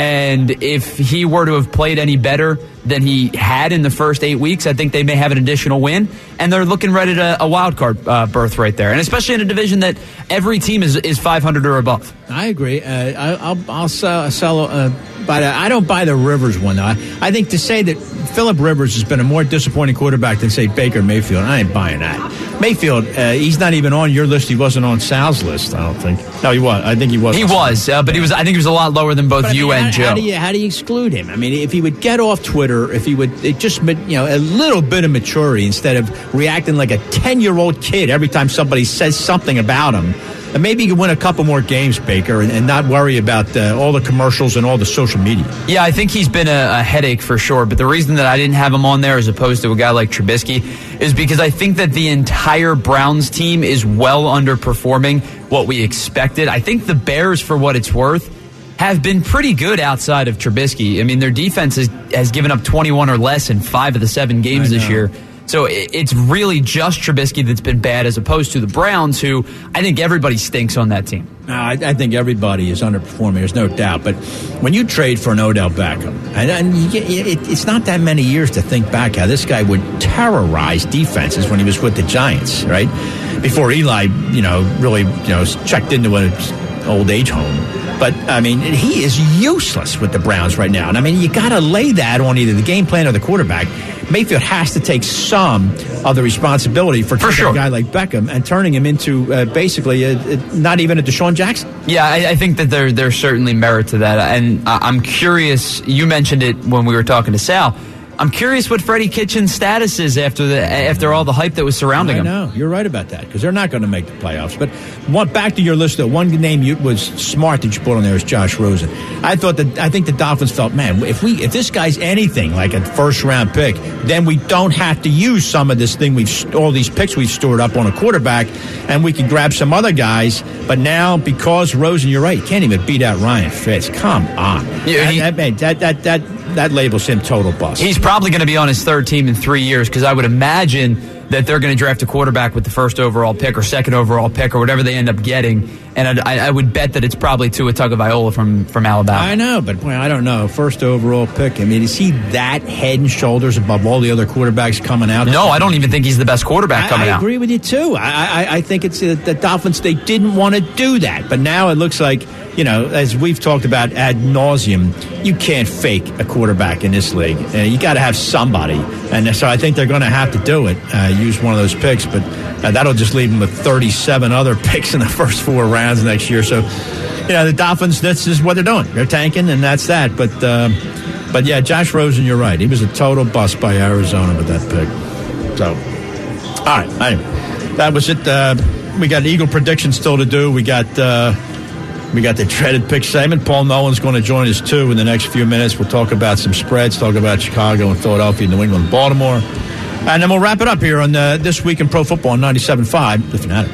[SPEAKER 2] And if he were to have played any better than he had in the first eight weeks, I think they may have an additional win. And they're looking right at a, a wild card uh, berth right there. And especially in a division that every team is, is five hundred or above.
[SPEAKER 1] I agree. Uh, I, I'll, I'll sell, sell uh, but I don't buy the Rivers one, though. I, I think to say that Phillip Rivers has been a more disappointing quarterback than, say, Baker Mayfield, I ain't buying that. Mayfield, uh, he's not even on your list. He wasn't on Sal's list, I don't think. No, he was. I think he was.
[SPEAKER 2] He was, uh, but he was. I think he was a lot lower than both
[SPEAKER 1] but,
[SPEAKER 2] you
[SPEAKER 1] I mean,
[SPEAKER 2] and
[SPEAKER 1] how,
[SPEAKER 2] Joe.
[SPEAKER 1] How do you how do you exclude him? I mean, if he would get off Twitter, if he would it just you know a little bit of maturity instead of reacting like a ten-year-old kid every time somebody says something about him. And maybe you can win a couple more games, Baker, and, and not worry about uh, all the commercials and all the social media.
[SPEAKER 2] Yeah, I think he's been a, a headache for sure. But the reason that I didn't have him on there as opposed to a guy like Trubisky is because I think that the entire Browns team is well underperforming what we expected. I think the Bears, for what it's worth, have been pretty good outside of Trubisky. I mean, their defense has, has given up twenty-one or less in five of the seven games this year. So it's really just Trubisky that's been bad as opposed to the Browns, who I think everybody stinks on that team.
[SPEAKER 1] No, I, I think everybody is underperforming. There's no doubt. But when you trade for an Odell Beckham, and, and you get, it, it's not that many years to think back how this guy would terrorize defenses when he was with the Giants, right? Before Eli, you know, really, you know, checked into an old age home. But, I mean, he is useless with the Browns right now. And, I mean, you got to lay that on either the game plan or the quarterback. Mayfield has to take some of the responsibility for, for sure. a guy like Beckham and turning him into uh, basically a, a, not even a Deshaun Jackson.
[SPEAKER 2] Yeah, I, I think that there, there's certainly merit to that. And I'm curious, you mentioned it when we were talking to Sal, I'm curious what Freddie Kitchens' status is after the after all the hype that was surrounding
[SPEAKER 1] I
[SPEAKER 2] him.
[SPEAKER 1] I know. You're right about that because they're not going to make the playoffs. But one, back to your list, though, one name you, was smart that you put on there is Josh Rosen. I thought that I think the Dolphins felt, man, if we if this guy's anything like a first round pick, then we don't have to use some of this thing we've all these picks we've stored up on a quarterback, and we can grab some other guys. But now because Rosen, you're right, you can't even beat out Ryan Fitz. Come on,
[SPEAKER 2] yeah, he,
[SPEAKER 1] that, that, that that that that labels him total bust.
[SPEAKER 2] He's probably going to be on his third team in three years because I would imagine that they're going to draft a quarterback with the first overall pick or second overall pick or whatever they end up getting. And I, I would bet that it's probably Tua Tagovailoa from, from Alabama.
[SPEAKER 1] I know, but boy, I don't know. First overall pick. I mean, is he that head and shoulders above all the other quarterbacks coming out?
[SPEAKER 2] No, I don't even think he's the best quarterback coming
[SPEAKER 1] I, I
[SPEAKER 2] out.
[SPEAKER 1] I agree with you, too. I, I, I think it's uh, the Dolphins, they didn't want to do that. But now it looks like, you know, as we've talked about ad nauseum, you can't fake a quarterback in this league. Uh, you got to have somebody. And so I think they're going to have to do it, uh, use one of those picks. But uh, that'll just leave them with thirty-seven other picks in the first four rounds next year. So, you know, the Dolphins, this is what they're doing. They're tanking, and that's that. But, uh, but yeah, Josh Rosen, you're right. He was a total bust by Arizona with that pick. So, all right. Anyway, that was it. Uh, we got Eagle predictions still to do. We got... Uh, We got the dreaded pick segment. Paul Nolan's going to join us, too, in the next few minutes. We'll talk about some spreads, talk about Chicago and Philadelphia, New England, Baltimore. And then we'll wrap it up here on uh, This Week in Pro Football on ninety-seven point five, The Fanatic.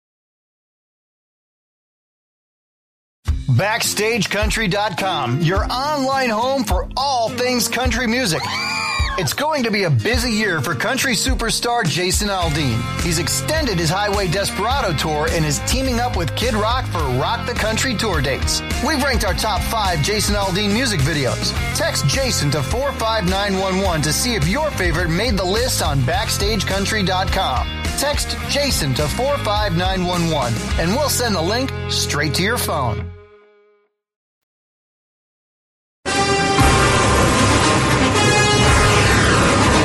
[SPEAKER 5] Backstage Country dot com, your online home for all things country music. It's going to be a busy year for country superstar Jason Aldean. He's extended his Highway Desperado tour and is teaming up with Kid Rock for Rock the Country tour dates. We've ranked our top five Jason Aldean music videos. Text Jason to four five nine one one to see if your favorite made the list on Backstage Country dot com. Text Jason to four five nine one one and we'll send the link straight to your phone.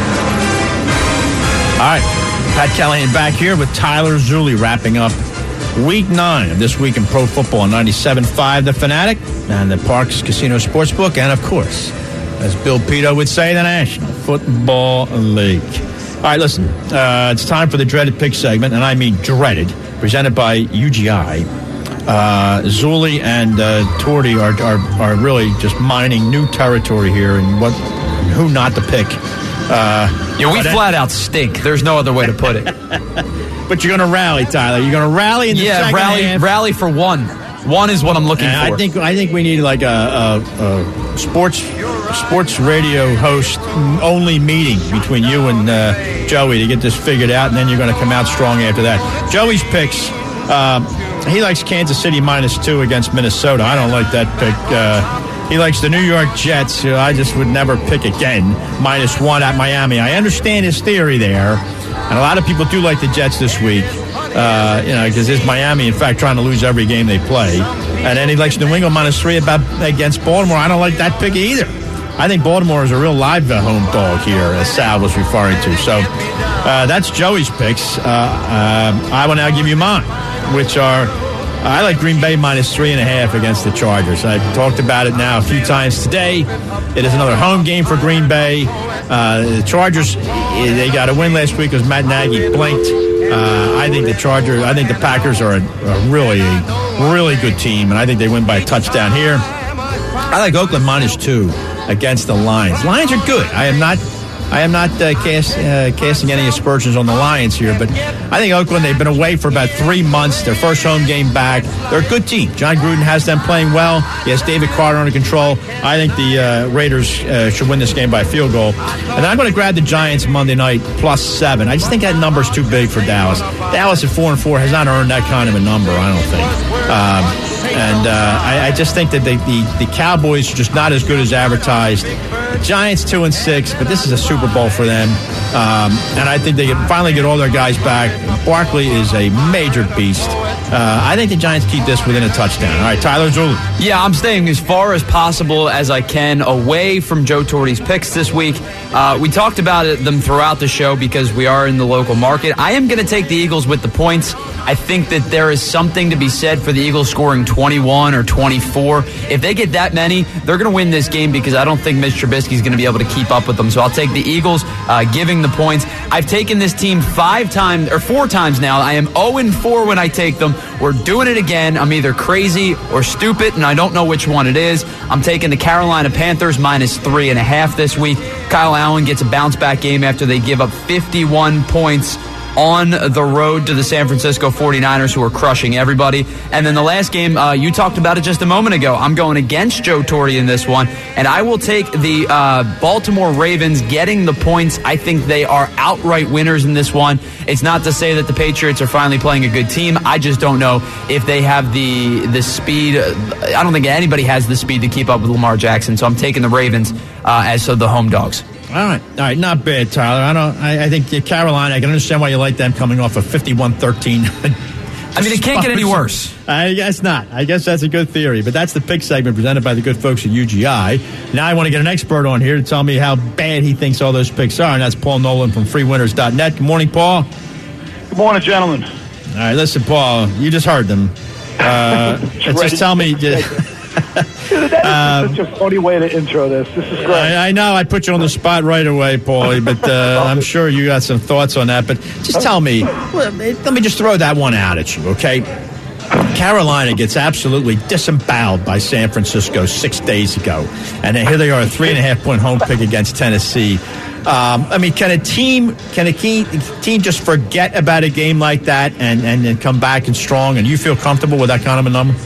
[SPEAKER 1] All right, Pat Callahan back here with Tyler Zulli wrapping up Week nine of This Week in Pro Football on ninety-seven point five The Fanatic and the Parks Casino Sportsbook, and, of course, as Bill Pito would say, the National Football League. All right, listen, uh, it's time for the dreaded pick segment, and I mean dreaded, presented by U G I. Uh, Zuli and uh, Torty are, are are really just mining new territory here and what who not to pick. Uh,
[SPEAKER 2] yeah, we flat out stink. There's no other way to put it.
[SPEAKER 1] But you're going to rally, Tyler. You're going to rally in the
[SPEAKER 2] yeah,
[SPEAKER 1] second
[SPEAKER 2] rally,
[SPEAKER 1] half.
[SPEAKER 2] rally for one. One is what I'm looking
[SPEAKER 1] and
[SPEAKER 2] for.
[SPEAKER 1] I think I think we need like a, a, a sports sports radio host only meeting between you and uh, Joey to get this figured out, and then you're going to come out strong after that. Joey's picks. Um, he likes Kansas City minus two against Minnesota. I don't like that pick. Uh, he likes the New York Jets, who I just would never pick again, minus one at Miami. I understand his theory there, and a lot of people do like the Jets this week. Uh, you know, because it's Miami, in fact, trying to lose every game they play. And then he likes New England minus three about against Baltimore. I don't like that pick either. I think Baltimore is a real live home dog here, as Sal was referring to. So uh, that's Joey's picks. Uh, uh, I will now give you mine, which are, I like Green Bay minus three and a half against the Chargers. I've talked about it now a few times today. It is another home game for Green Bay. Uh, the Chargers, they got a win last week because Matt Nagy blinked. Uh, I think the Chargers, I think the Packers are a, a really, really good team, and I think they win by a touchdown here. I like Oakland minus two against the Lions. Lions are good. I am not, I am not uh, cast, uh, casting any aspersions on the Lions here, but I think Oakland, they've been away for about three months. Their first home game back. They're a good team. John Gruden has them playing well. He has David Carter under control. I think the uh, Raiders uh, should win this game by a field goal. And I'm going to grab the Giants Monday night plus seven. I just think that number's too big for Dallas. Dallas at four and four has not earned that kind of a number, I don't think. Um, and uh, I, I just think that they, the, the Cowboys are just not as good as advertised. The Giants two and six, but this is a Super Bowl for them. Um, and I think they can finally get all their guys back. Barkley is a major beast. Uh, I think the Giants keep this within a touchdown. All right, Tyler Zulu.
[SPEAKER 2] Yeah, I'm staying as far as possible as I can away from Joe Torty's picks this week. Uh, we talked about it, them throughout the show because we are in the local market. I am going to take the Eagles with the points. I think that there is something to be said for the Eagles scoring twenty-one or twenty-four. If they get that many, they're going to win this game because I don't think Mitch Trubisky is going to be able to keep up with them. So I'll take the Eagles uh, giving the points. I've taken this team five times or four times now. I am oh and four when I take them. We're doing it again. I'm either crazy or stupid, and I don't know which one it is. I'm taking the Carolina Panthers minus three and a half this week. Kyle Allen gets a bounce-back game after they give up fifty-one points on the road to the San Francisco forty-niners, who are crushing everybody. And then the last game, uh, you talked about it just a moment ago. I'm going against Joe Torty in this one, and I will take the uh, Baltimore Ravens getting the points. I think they are outright winners in this one. It's not to say that the Patriots are finally playing a good team. I just don't know if they have the the speed. I don't think anybody has the speed to keep up with Lamar Jackson, so I'm taking the Ravens uh, as the home dogs.
[SPEAKER 1] All right, all right, not bad, Tyler. I don't. I, I think Carolina. I can understand why you like them coming off a fifty-one thirteen.
[SPEAKER 2] I mean, it can't get any worse.
[SPEAKER 1] I guess not. I guess that's a good theory. But that's the pick segment presented by the good folks at U G I. Now I want to get an expert on here to tell me how bad he thinks all those picks are, and that's Paul Nolan from free winners dot net. Good morning, Paul.
[SPEAKER 6] Good morning, gentlemen.
[SPEAKER 1] All right, listen, Paul. You just heard them. Uh, just tell me.
[SPEAKER 6] Dude, that is um, such a funny way to intro this. This is great.
[SPEAKER 1] I, I know I put you on the spot right away, Paulie, but uh, I'm sure you got some thoughts on that. But just tell me, let me just throw that one out at you, okay? Carolina gets absolutely disemboweled by San Francisco six days ago. And here they are, a three and a half point home pick against Tennessee. Um, I mean, can a team can a team just forget about a game like that and, and, and come back and strong? And you feel comfortable with that kind of a number?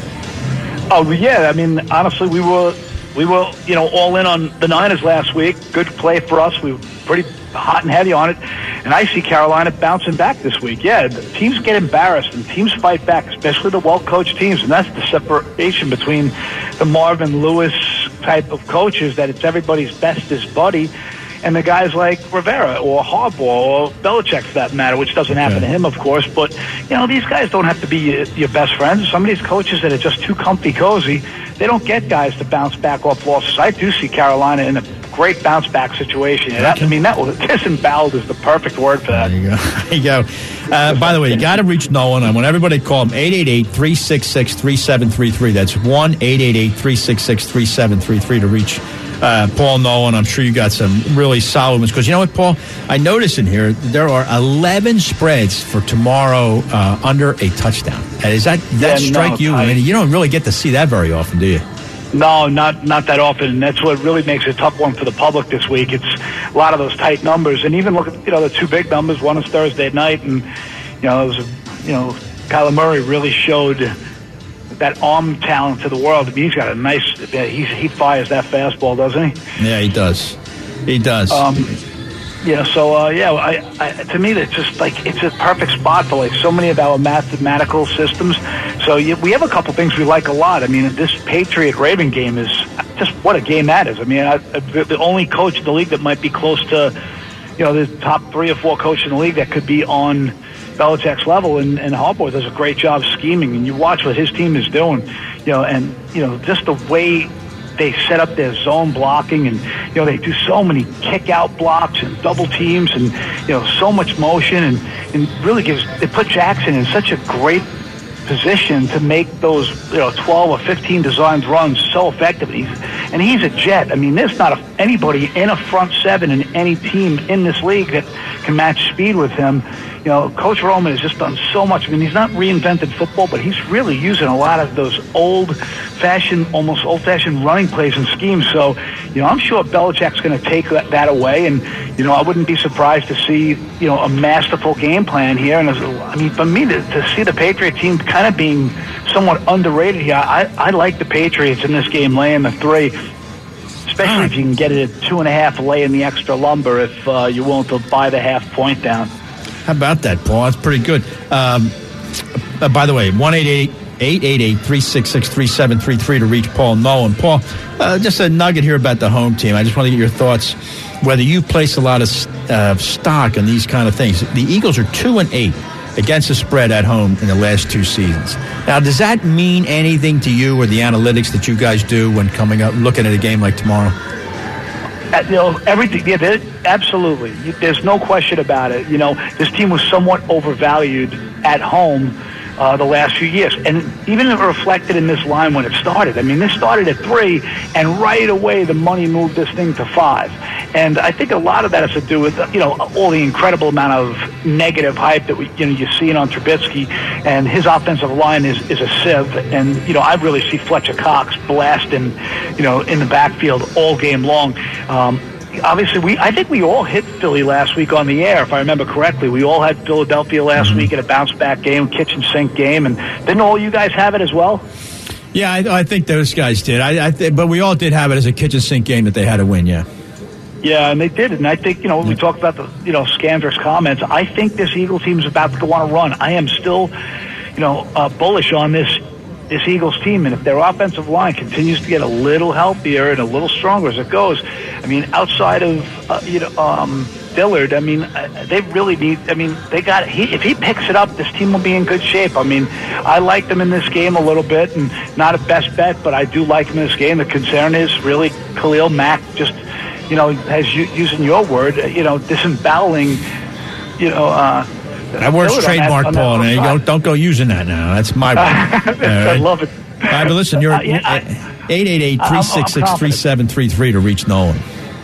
[SPEAKER 6] Oh yeah, I mean, honestly, we were we were you know all in on the Niners last week. Good play for us. We were pretty hot and heavy on it, and I see Carolina bouncing back this week. Yeah, the teams get embarrassed and teams fight back, especially the well-coached teams, and that's the separation between the Marvin Lewis type of coaches that it's everybody's bestest buddy, and the guys like Rivera or Harbaugh or Belichick, for that matter, which doesn't happen yeah. to him, of course. But, you know, these guys don't have to be your, your best friends. Some of these coaches that are just too comfy cozy, they don't get guys to bounce back off losses. I do see Carolina in a great bounce back situation. And that, I mean, that was disemboweled is the perfect word for that.
[SPEAKER 1] There you go. There you go. Uh, by the way, you got to reach Nolan. I want everybody to call him eight eight eight, three six six, three seven three three. That's one eight eight eight, three six six, three seven three three to reach uh, Paul Nolan. I'm sure you got some really solid ones. Because you know what, Paul? I noticed in here there are eleven spreads for tomorrow uh, under a touchdown. Does that, that
[SPEAKER 6] yeah,
[SPEAKER 1] strike
[SPEAKER 6] no,
[SPEAKER 1] you?
[SPEAKER 6] I,
[SPEAKER 1] I mean, you don't really get to see that very often, do you?
[SPEAKER 6] No, not not that often. And that's what really makes it a tough one for the public this week. It's a lot of those tight numbers. And even look at, you know, the two big numbers. One is Thursday night. And, you know, it was, you know, Kyler Murray really showed that arm talent to the world. I mean, he's got a nice, he, he fires that fastball, doesn't he?
[SPEAKER 1] Yeah, he does. He does.
[SPEAKER 6] Um, yeah, so, uh, yeah, I, I, to me, it's just like, it's a perfect spot for like so many of our mathematical systems. So you, we have a couple things we like a lot. I mean, this Patriot-Raven game is just what a game that is. I mean, I, the only coach in the league that might be close to, you know, the top three or four coaches in the league that could be on Belichick's level, and, and Harbaugh does a great job scheming. And you watch what his team is doing, you know, and, you know, just the way they set up their zone blocking, and, you know, they do so many kick-out blocks and double teams and, you know, so much motion, and, and really gives, they put Jackson in such a great position to make those, you know, twelve or fifteen designed runs so effective. He's, and he's a jet. I mean, there's not a, anybody in a front seven in any team in this league that can match speed with him. You know, Coach Roman has just done so much. I mean, he's not reinvented football, but he's really using a lot of those old-fashioned, almost old-fashioned running plays and schemes. So, you know, I'm sure Belichick's going to take that, that away. And, you know, I wouldn't be surprised to see, you know, a masterful game plan here. And, I mean, for me, to, to see the Patriot team kind of being somewhat underrated here, I, I like the Patriots in this game laying the three, especially if you can get it at two and a half, laying the extra lumber if uh, you're willing to buy the half point down.
[SPEAKER 1] How about that, Paul? That's pretty good. Um, uh, by the way, one eight eight eight eight eight, three six six, three seven three three to reach Paul Nolan. Paul, uh, just a nugget here about the home team. I just want to get your thoughts, whether you place a lot of uh, stock in these kind of things. The Eagles are two and eight against the spread at home in the last two seasons. Now, does that mean anything to you or the analytics that you guys do when coming up, looking at a game like tomorrow?
[SPEAKER 6] Uh, you know, everything. Yeah, there, absolutely. There's no question about it. You know, this team was somewhat overvalued at home uh, the last few years, and even reflected in this line when it started. I mean, this started at three, and right away the money moved this thing to five. And I think a lot of that has to do with, you know, all the incredible amount of negative hype that we, you know, you're seeing on Trubisky, and his offensive line is, is a sieve. And, you know, I really see Fletcher Cox blasting, you know, in the backfield all game long. Um, obviously, we I think we all hit Philly last week on the air, if I remember correctly. We all had Philadelphia last week in a bounce-back game, kitchen sink game. And didn't all you guys have it as well?
[SPEAKER 1] Yeah, I, I think those guys did. I, I th- but we all did have it as a kitchen sink game that they had to win, yeah.
[SPEAKER 6] Yeah, and they did. And I think, you know, when we talked about the, you know, Scandrick's comments, I think this Eagle team is about to go on a run. I am still, you know, uh, bullish on this this Eagles team. And if their offensive line continues to get a little healthier and a little stronger as it goes, I mean, outside of, uh, you know, um, Dillard, I mean, they really need, I mean, they got, he, if he picks it up, this team will be in good shape. I mean, I like them in this game a little bit, and not a best bet, but I do like them in this game. The concern is really Khalil Mack just, you know, as you, using your word, you know, disemboweling, you know, uh,
[SPEAKER 1] that word's trademark, Paul. Now, you don't, don't go using that now. That's my word.
[SPEAKER 6] I
[SPEAKER 1] right.
[SPEAKER 6] love it.
[SPEAKER 1] All right, but listen, you're
[SPEAKER 6] uh, yeah,
[SPEAKER 1] eight eight eight, three six six, three seven three three to reach Nolan.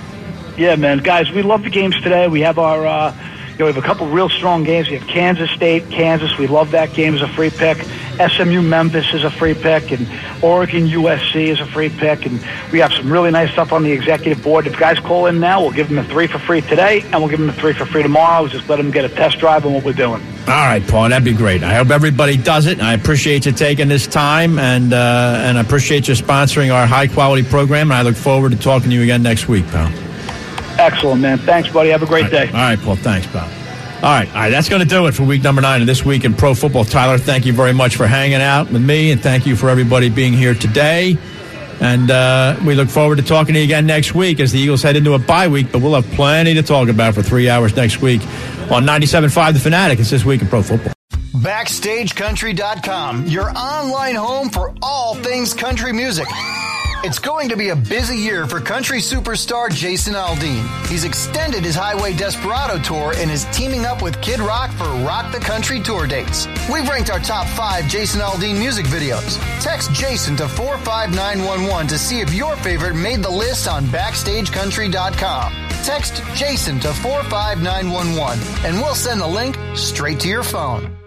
[SPEAKER 6] Yeah, man. Guys, we love the games today. We have our, uh, you know, we have a couple real strong games. We have Kansas State, Kansas. We love that game as a free pick. S M U Memphis is a free pick, and Oregon U S C is a free pick. And we have some really nice stuff on the executive board. If guys call in now, we'll give them a three for free today, and we'll give them a three for free tomorrow. We'll just let them get a test drive on what we're doing.
[SPEAKER 1] All right, Paul, that'd be great. I hope everybody does it. I appreciate you taking this time, and uh, and I appreciate you sponsoring our high-quality program, and I look forward to talking to you again next week, pal.
[SPEAKER 6] Excellent, man. Thanks, buddy. Have a great
[SPEAKER 1] All right.
[SPEAKER 6] day.
[SPEAKER 1] All right, Paul. Thanks, pal. All right, all right. That's going to do it for week number nine of This Week in Pro Football. Tyler, thank you very much for hanging out with me, and thank you for everybody being here today. And uh, we look forward to talking to you again next week as the Eagles head into a bye week, but we'll have plenty to talk about for three hours next week on ninety-seven point five The Fanatic. It's This Week in Pro Football.
[SPEAKER 5] Backstage Country dot com, your online home for all things country music. It's going to be a busy year for country superstar Jason Aldean. He's extended his Highway Desperado tour and is teaming up with Kid Rock for Rock the Country tour dates. We've ranked our top five Jason Aldean music videos. Text Jason to four five nine one one to see if your favorite made the list on backstage country dot com. Text Jason to four five nine one one and we'll send the link straight to your phone.